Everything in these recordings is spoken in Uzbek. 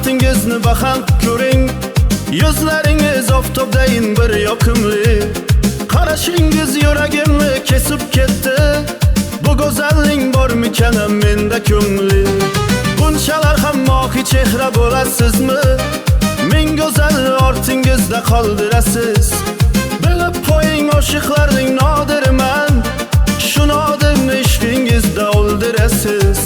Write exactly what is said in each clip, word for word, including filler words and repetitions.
Baxtingizni baham ko'ring, yuzlaringiz oftobdayin bir yoqimli. Qarashingiz yuragimni kesib ketdi. Bu go'zallik bormikan menda ko'ngli? Bunchalar ham mohi chehra bo'lasizmi? Men go'zal ortingizda qoldirasiz. Bilib qo'ying, oshiqlarning nodirman. Shu nodirni ishqingizda o'ldirasiz.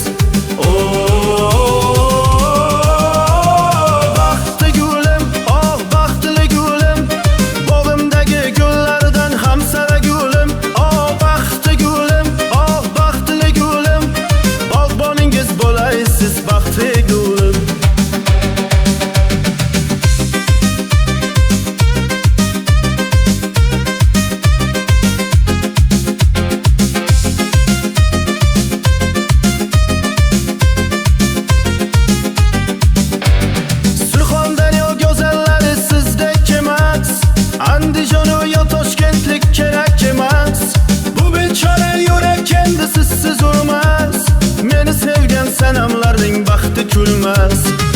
Siz urmas, meni sevgan sanamlarning baxti kulmas.